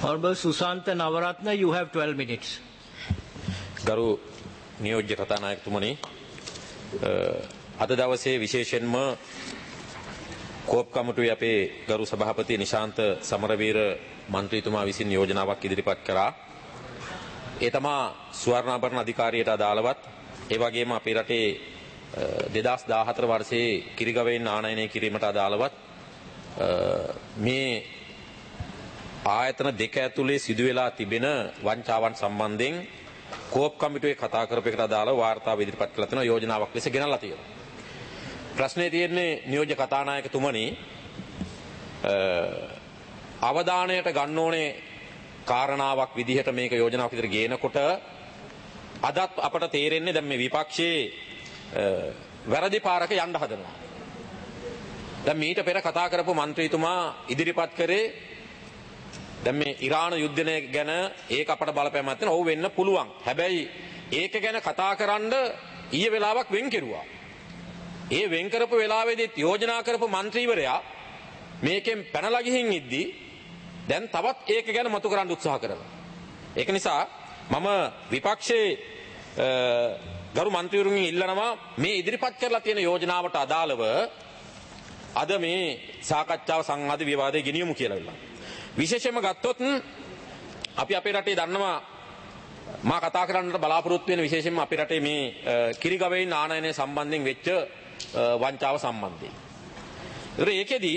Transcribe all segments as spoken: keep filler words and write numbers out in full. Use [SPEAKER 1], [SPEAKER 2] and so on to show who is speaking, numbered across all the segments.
[SPEAKER 1] Honorable Susantha Navaratna, you have twelve minutes.
[SPEAKER 2] ගරු නියෝජ්‍ය කතානායකතුමනි, අද දවසේ විශේෂයෙන්ම කෝප් කමිටුවේ අපේ ගරු සභාපති නිශාන්ත සමරවීර මන්ත්‍රීතුමා විසින් යෝජනාවක් ඉදිරිපත් කරා. ඒ තමා ස්වර්ණාභරණ අධිකාරියට අදාළවත් ඒ වගේම අපේ රටේ දෙදහස් දාහතර වර්ෂයේ කිරිගවයින් ආනයනය කිරීමට අදාළවත් මේ ආයතන දෙක ඇතුලේ සිදු වෙලා තිබෙන වංචාවන් සම්බන්ධයෙන් කෝප් කමිටුවේ කතා කරපු එකට අදාළව වාර්තාව ඉදිරිපත් කළ තියෙනවා, යෝජනාවක් ලෙස ගෙනල්ලා තියෙනවා. ප්‍රශ්නේ තියෙන්නේ නියෝජ්‍ය කතානායකතුමනි, අවධානයට ගන්න ඕනේ කාරණාවක් විදිහට මේක යෝජනාවක් විදිහට ගේනකොට අදත් අපට තේරෙන්නේ දැන් මේ විපක්ෂයේ වැරදි පාරක යන්න හදනවා. දැන් මීට පෙර කතා කරපු മന്ത്രിතුමා ඉදිරිපත් කරේ දැන් මේ ඉරාන යුද්ධය ගැන ඒක අපට බලපෑමක් තියෙනවා. ඔව් වෙන්න පුළුවන්. හැබැයි ඒක ගැන කතා කරන්න ඊයේ වෙලාවක් වෙන් කෙරුවා. ඒ වෙන් කරපු වෙලාවේදීත් යෝජනා කරපු മന്ത്രിවරයා මේකෙන් පැනලා ගිහින් ඉද්දී දැන් තවත් ඒක ගැන මතු කරන්න උත්සාහ කරනවා. ඒක නිසා මම විපක්ෂයේ ගරු മന്ത്രിවරුන්ගෙන් ඉල්ලනවා මේ ඉදිරිපත් කරලා තියෙන යෝජනාවට අදාළව අද මේ සාකච්ඡාව සංවාද විවාදයේ ගෙනියමු කියලා ඉල්ලනවා. විශේෂයෙන්ම ගත්තොත් අපි අපේ රටේ දන්නවා මා කතා කරන්නට බලාපොරොත්තු වෙන විශේෂයෙන්ම අපේ රටේ මේ කිරිගවයින් ආනයනය සම්බන්ධයෙන් වෙච්ච වංචාව සම්බන්ධයෙන්. ඒකෙදී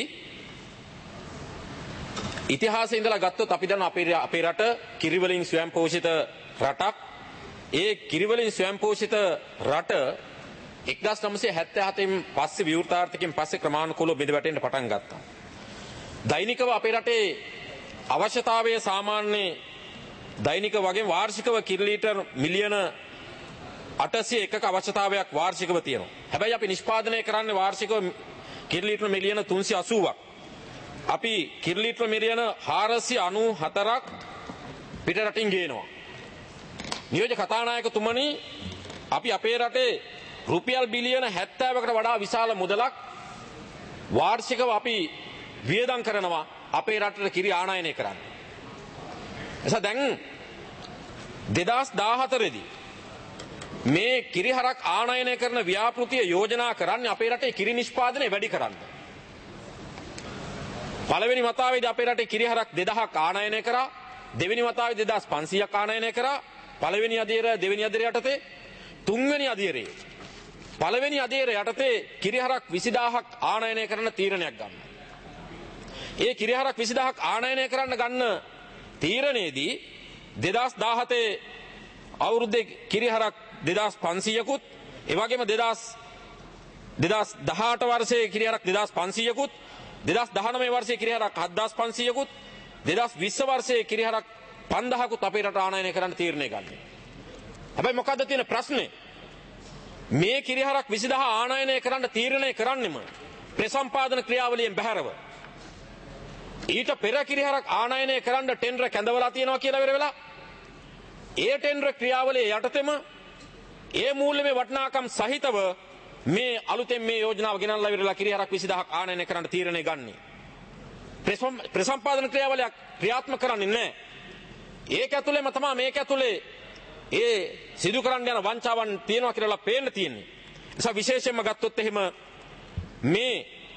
[SPEAKER 2] ඉතිහාසයේ ඉඳලා ගත්තොත් අපි දන්නවා අපේ අපේ රට කිරිවලින් ස්වයං පෝෂිත රටක්. ඒ කිරිවලින් ස්වයං පෝෂිත රට එක්දාස් නවසිය හැත්තෑ හතෙන් පස්සේ විවෘතාර්ථකයෙන් පස්සේ ක්‍රමානුකූලව බෙද වැටෙන්න පටන් ගත්තා. දෛනිකව අපේ රටේ අවශ්‍යතාවය සාමාන්‍ය දෛනික වගේ වාර්ෂිකව කිරි ලීටර් මිලියන අටසිය එකක අවශ්‍යතාවයක් වාර්ෂිකව තියෙනවා. හැබැයි අපි නිෂ්පාදනය කරන්නේ වාර්ෂිකව කිරි ලීටර් මිලියන තුන්සිය අසූවක්. අපි කිරි ලීටර් මිලියන හාරසිය අනූ හතරක් පිට රටින් ගේනවා. නියෝජ්‍ය කතානායකතුමනි, අපි අපේ රටේ රුපියල් බිලියන හැත්තෑවකට වඩා විශාල මුදලක් වාර්ෂිකව අපි වියදම් කරනවා අපේ රටට කිරි ආනයනය කරන්න. එසා දැන් දෙදහස් දාහතරේදී මේ කිරිහරක් ආනයනය කරන ව්‍යාපෘතිය යෝජනා කරන්නේ අපේ රටේ කිරි නිෂ්පාදනය වැඩි කරන්න. පළවෙනි වතාවේදී අපේ රටේ කිරිහරක් දෙදහක් ආනයනය කරා. දෙවෙනි වතාවේ දෙදහස් පන්සීයක් ආනයනය කරා. පළවෙනි අදියර දෙවෙනි අදියර යටතේ තුන්වෙනි අදියරේ පළවෙනි අදියර යටතේ කිරිහරක් විසිදාහක් ආනයනය කරන තීරණයක් ගන්නවා. ඒ කිරිහරක් විසිදාහක් ආනයනය කරන්න ගන්න තීරණයේදී දෙදහස් දාහතේ අවුරුද්දේ කිරිහරක් දෙදහස් පන්සීයකුත් ඒ වගේම දෙදහස් දෙදහස් දහඅට වර්ෂයේ කිරිහරක් දෙදහස් පන්සීයකුත් දෙදහස් දහනවය වර්ෂයේ කිරිහරක් හත්දාස් පන්සීයකුත් දෙදහස් විස්ස වර්ෂයේ කිරිහරක් පන්දාහකුත් අපේ රට ආනයනය කරන්න තීරණය ගන්නේ. හැබැයි මොකද්ද තියෙන ප්‍රශ්නේ? මේ කිරිහරක් විසිදාහ ආනයනය කරන්න තීරණය කරන්නෙම ප්‍රසම්පාදන ක්‍රියාවලියෙන් බැහැරව. ඊට පෙර කිරිහරක් ආනයනය කරන්න ටෙන්ඩර් කැඳවලා තියෙනවා කියලා වෙර වෙලා ඒ ටෙන්ඩර් ක්‍රියාවලිය යටතේම ඒ මූල්‍යමය වටිනාකම් සහිතව මේ අලුතෙන් මේ යෝජනාව ගෙනල්ලා ඉවරලා කිරිහරක් විසිදාහක් ආනයනය කරන්න තීරණය ගන්නේ. ප්‍රසම්පාදන ක්‍රියාවලියක් ක්‍රියාත්මක කරන්නේ නැහැ. ඒක ඇතුළේම තමයි මේක ඇතුළේ ඒ සිදු කරන්න යන වංචාවන් තියෙනවා කියලා පේන්න තියෙන්නේ. ඒ නිසා විශේෂයෙන්ම ගත්තොත් එහෙම මේ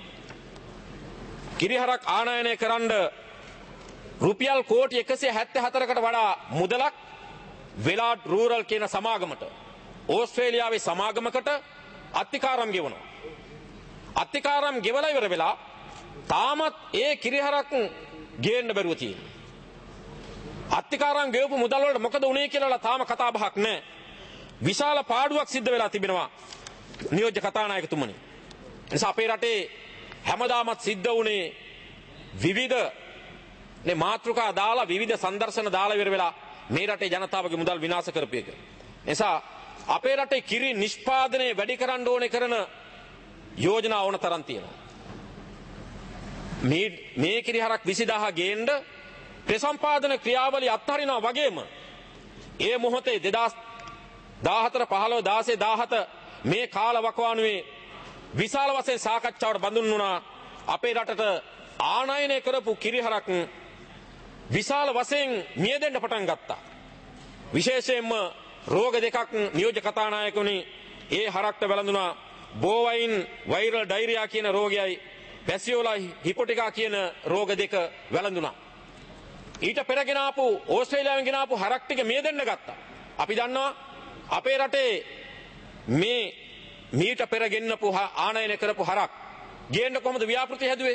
[SPEAKER 2] කිරිහරක් ආනයනය කරන්න රුපියල් කෝටි එකසිය හැත්තෑ හතරකට වඩා මුදලක් වෙලාඩ් රූරල් කියන සමාගමට ඕස්ට්‍රේලියාවේ සමාගමකට අත්තිකාරම් ගෙවනවා. අත්තිකාරම් ගෙවලා ඉවර වෙලා තාමත් ඒ කිරිහරක් ගේන්න බැරුව තියෙනවා. අත්තිකාරම් ගෙවපු මුදල් වලට මොකද උනේ කියලා තාම කතා බහක් නැහැ. විශාල පාඩුවක් සිද්ධ වෙලා තිබෙනවා නියෝජ්‍ය කතානායකතුමනි. නිසා අපේ රටේ හැමදාමත් සිද්ධ වුණේ විවිධ නේ මාතෘකා දාලා විවිධ සංදර්ශන දාලා ඉවර වෙලා මේ රටේ ජනතාවගේ මුදල් විනාශ කරපු එක. නිසා අපේ රටේ කිරි නිෂ්පාදනය වැඩි කරන්න ඕනේ කරන යෝජනා ඕන තරම් තියෙනවා. මේ මේ කිරිහරක් විසිදාහ ගේන්න ප්‍රසම්පාදන ක්‍රියාවලිය අත්හරිනවා වගේම ඒ මොහොතේ දෙදහස් දාහතර පහළොව දාසය දාහත මේ කාල වකවානුවේ විශාල වශයෙන් සාකච්ඡාවට බඳුන් වුණා අපේ රටට ආනයනය කරපු කිරිහරක් විශාල වශයෙන් මියදෙන්න පටන් ගත්තා. විශේෂයෙන්ම රෝග දෙකක් නියෝජ්‍ය කතානායකවනි ඒ හරක්ට වැළඳුණා. බෝවයින් වෛරල් ඩයරියා කියන රෝගයයි පැසියෝලා හිපොටිකා කියන රෝග දෙක වැළඳුණා. ඊට පෙරගෙන ආපු ඕස්ට්‍රේලියාවෙන් ගෙන ආපු හරක් ටික මියදෙන්න ගත්තා. අපි දන්නවා අපේ රටේ මේ මීට පෙර ගෙන්නපු ආනයනය කරපු හරක් ගේන්න කොහොමද ව්‍යාපෘති හැදුවේ?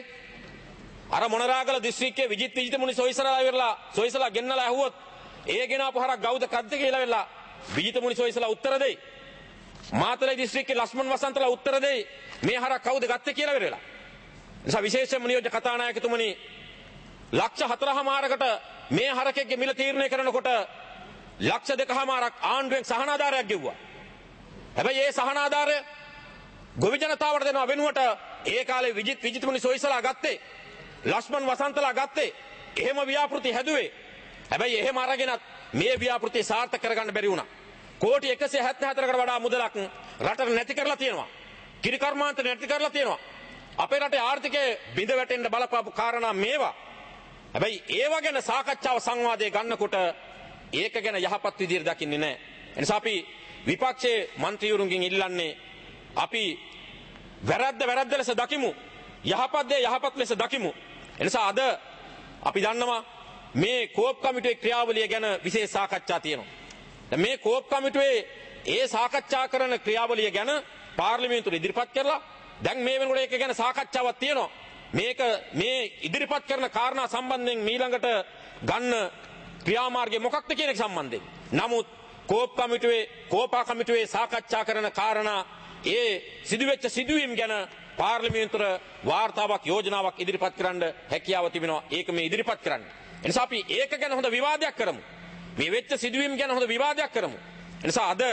[SPEAKER 2] අර මොනරාගල දිස්ත්‍රික්කයේ විජිත් විජිත මුනි සොයිසලා ඉවරලා සොයිසලා ගෙන්නලා ඇහුවොත් ඒ ගෙන ආපු හරක් ගෞද කද්ද කියලා වෙලා විජිත මුනි සොයිසලා උත්තර දෙයි. මාතලේ දිස්ත්‍රික්කයේ ලක්ෂ්මන් වසන්තලා උත්තර දෙයි මේ හරක් කවුද ගත්තේ කියලා වෙරලා. නිසා විශේෂයෙන්ම නියෝජ්‍ය කතානායකතුමනි ලක්ෂ හතරමාරකට මේ හරකෙක්ගේ මිල තීරණය කරනකොට ලක්ෂ දෙකමාරක් ආණ්ඩුවෙන් සහනාධාරයක් ගෙව්වා. හැබැයි ඒ සහනාධාරය ගොවි ජනතාවට දෙනවා වෙනුවට ඒ කාලේ විජිත් විජිත මුනි සොයිසලා ගත්තේ ලක්ෂ්මන් වසන්තලා ගත්තේ එහෙම ව්‍යාපෘති හැදුවේ. හැබැයි එහෙම අරගෙනත් මේ ව්‍යාපෘති සාර්ථක කරගන්න බැරි වුණා. කෝටි එකසිය හැත්තෑ හතරකට වඩා මුදලක් රටට නැති කරලා තියෙනවා. කිරි කර්මාන්ත නැති කරලා තියෙනවා. අපේ රටේ ආර්ථිකය බිඳ වැටෙන්න බලපාපු කාරණා මේවා. හැබැයි ඒව ගැන සාකච්ඡාව සංවාදයේ ගන්නකොට ඒක ගැන යහපත් විදිහට දකින්නේ නැහැ. එනිසා අපි විපක්ෂයේ മന്ത്രിවරුන්ගෙන් ඉල්ලන්නේ අපි වැරද්ද වැරද්ද ලෙස දකිමු. යහපත් දේ යහපත් ලෙස දකිමු. එනිසා අද අපි දන්නවා මේ කෝප් කමිටුවේ ක්‍රියාවලිය ගැන විශේෂ සාකච්ඡා තියෙනවා. දැන් මේ කෝප් කමිටුවේ ඒ සාකච්ඡා කරන ක්‍රියාවලිය ගැන පාර්ලිමේන්තුවේ ඉදිරිපත් කරලා දැන් මේ වෙනකොට ඒක ගැන සාකච්ඡාවක් තියෙනවා. මේක මේ ඉදිරිපත් කරන කාරණා සම්බන්ධයෙන් ඊළඟට ගන්න ක්‍රියාමාර්ගය මොකක්ද කියන එක සම්බන්ධයෙන්. නමුත් කෝප් කමිටුවේ කෝපා කමිටුවේ සාකච්ඡා කරන කාරණා ඒ සිදුවෙච්ච සිදුවීම් ගැන පාර්ලිමේන්තුවේ වාර්තාවක් යෝජනාවක් ඉදිරිපත් කරන්න හැකියාව තිබෙනවා. ඒක මේ ඉදිරිපත් කරන්න. එනිසා අපි ඒක ගැන හොඳ විවාදයක් කරමු. මේ වෙච්ච සිදුවීම් ගැන හොඳ විවාදයක් කරමු. එනිසා අද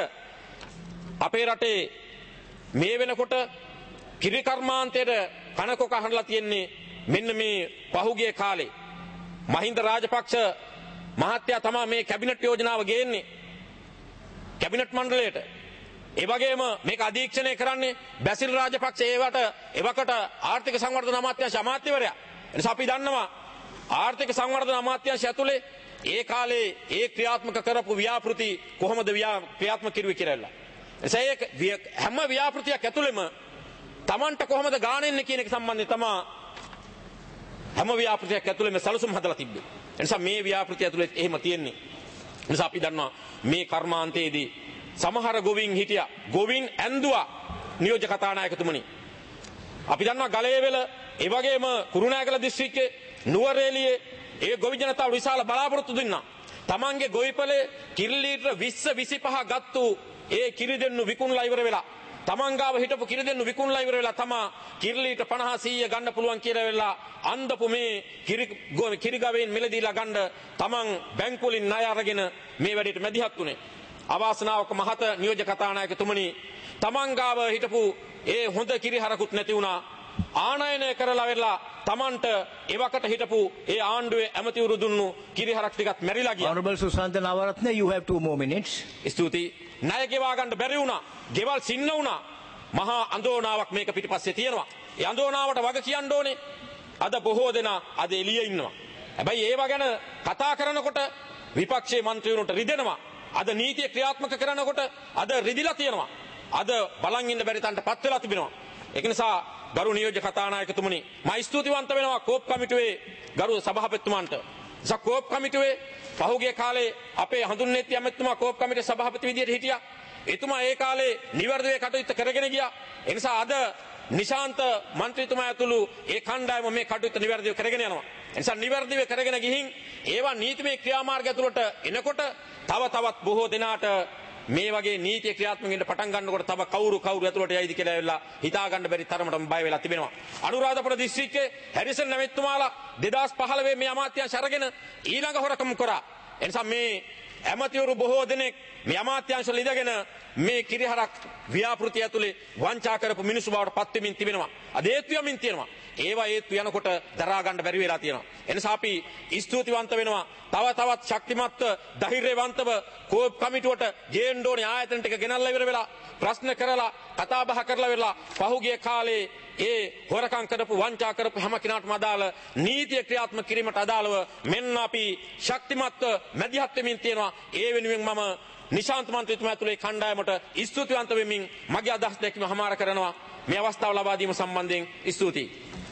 [SPEAKER 2] අපේ රටේ මේ වෙනකොට කිරි කර්මාන්තයේ කනකොක අහන්නලා තියෙන්නේ මෙන්න මේ පහුගිය කාලේ මහින්ද රාජපක්ෂ මහත්තයා තමයි මේ කැබිනට් යෝජනාව ගේන්නේ කැබිනට් මණ්ඩලයට. ඒ වගේම මේක අධීක්ෂණය කරන්නේ බැසිල් රාජපක්ෂ ඒවට එවකට ආර්ථික සංවර්ධන අමාත්‍යාංශ අමාත්‍යවරයා. එනිසා අපි දන්නවා ආර්ථික සංවර්ධන අමාත්‍යාංශය ඇතුලේ ඒ කාලේ ඒ ක්‍රියාත්මක කරපු ව්‍යාපෘති කොහොමද ක්‍රියාත්මක කිරුවේ කියලා. එසේ හැම ව්‍යාපෘතියක් ඇතුළෙම Tamanට කොහොමද ගාණ එන්නේ කියන එක සම්බන්ධයෙන් තමයි හැම ව්‍යාපෘතියක් ඇතුළෙම සැලසුම් හදලා තිබ්බේ. ඒ නිසා මේ ව්‍යාපෘතිය ඇතුළේ එහෙම තියෙන්නේ. ඒ නිසා අපි දන්නවා මේ කර්මාන්තයේදී සමහර ගොවින් හිටියා. ගොවින් ඇඳුවා නියෝජ්‍ය කතානායකතුමනි. අපි දන්නවා ගලේවෙල ඒ වගේම කුරුණෑගල දිස්ත්‍රික්කයේ නුවරඑළියේ ඒ ගොවි ජනතාව විශාල බලාපොරොත්තු දුන්නා. Tamanගේ ගොවිපලේ කිරි ලීටර විස්ස විසිපහ ගත්තු ඒ කිරි දෙන්නු විකුණලා ඉවර වෙලා Taman ගාව හිටපු කිරි දෙන්නු විකුණලා ඉවර වෙලා තමා කිරි ලීටර පනහ සීය ගන්න පුළුවන් කියලා වෙලා අන්දපු මේ කිරි කිරි ගවයින් මිලදීලා ගන්න Taman බැංකු වලින් ණය අරගෙන මේ වැඩේට මැදිහත් උනේ. අවාසනාවක මහත නියෝජ්‍ය කතානායකතුමනි Taman ගාව හිටපු ඒ හොඳ කිරි හරකුත් නැති වුණා. ආනයනය කරලා වෙලා Tamanට එවකට හිටපු ඒ ආණ්ඩුවේ ඇමතිවරු දුන්නු කිරි හරක් ටිකත් මැරිලා ගියා.
[SPEAKER 1] Honorable Susantha Navaratne, you have two more minutes.
[SPEAKER 2] ස්තුතියි. ණය ගෙවා ගන්න බැරි වුණා. ගෙවල් සින්න වුණා. මහා අඳෝනාවක් මේක පිටිපස්සේ තියෙනවා. ඒ අඳෝනාවට වග කියන්න ඕනේ. අද බොහෝ දෙනා අද එළියේ ඉන්නවා. හැබැයි ඒව ගැන කතා කරනකොට විපක්ෂයේ മന്ത്രിවරුන්ට රිදෙනවා. අද නීතිය ක්‍රියාත්මක කරනකොට අද රිදිලා තියෙනවා. අද බලන් ඉන්න බැරි තන්ටපත් වෙලා තිබෙනවා. ඒක නිසා ගරු නියෝජ්‍ය කතානායකතුමනි මම ස්තුතිවන්ත වෙනවා කෝප් කමිටුවේ ගරු සභාපතිතුමන්ට. නිසා කෝප් කමිටුවේ පහුගිය කාලේ අපේ හඳුන්වන්නේ ඇමතිතුමා කෝප් කමිටුවේ සභාපති විදියට හිටියා. එතුමා ඒ කාලේ නිවැරදිව කටයුතු කරගෙන ගියා. ඒ නිසා අද නිශාන්ත മന്ത്രിතුමා ඇතුළු ඒ කණ්ඩායම මේ කටයුතු නිවැරදිව කරගෙන යනවා. ඒ නිසා නිවැරදිව කරගෙන ගිහින් ඒවා නීතිමය ක්‍රියාමාර්ග ඇතුළට එනකොට තව තවත් බොහෝ දෙනාට මේ වගේ නීතිය ක්‍රියාත්මක වෙන්න පටන් ගන්නකොට තව කවුරු කවුරු ඇතුළට යයිද කියලා ඇවිල්ලා හිතා ගන්න බැරි තරමටම බය වෙලා තිබෙනවා. අනුරාධපුර දිස්ත්‍රික්කයේ හැරිසන් නැමෙත්තුමාලා දෙදාස් පහළොව මේ අමාත්‍යාංශ අරගෙන ඊළඟ හොරකම් කරා. එනිසා මේ ඇමතිවරු බොහෝ දෙනෙක් මේ අමාත්‍යාංශවල ඉඳගෙන මේ කිරිහරක් ව්‍යාපෘති ඇතුලේ වංචා කරපු මිනිස්සු බවට පත් වෙමින් තිබෙනවා. අද ඒත්තු යමින් තියෙනවා. ඒවා ඒත්තු යනකොට දරා ගන්න බැරි වෙලා තියෙනවා. එනිසා අපි ස්තුතිවන්ත වෙනවා. තව තවත් ශක්තිමත්ව ධෛර්යවන්තව කෝප් කමිටුවට ගේන්න ඕනේ ආයතන ටික ගෙනල්ලා ඉවර වෙලා ප්‍රශ්න කරලා කතා බහ කරලා වෙලා පහුගිය කාලේ ඒ හොරකම් කරපු වංචා කරපු හැම කෙනාටම අදාළ නීතිය ක්‍රියාත්මක කිරීමට අදාළව මෙන්න අපි ශක්තිමත්ව මැදිහත් වෙමින් තියෙනවා. ඒ වෙනුවෙන් මම නිශාන්ත මන්ත්‍රීතුමා ඇතුළේ කණ්ඩායමට ස්තුතිවන්ත වෙමින් මගේ අදහස් දැක්වීම හමාර කරනවා. මේ අවස්ථාව ලබා දීම සම්බන්ධයෙන් ස්තුතියි.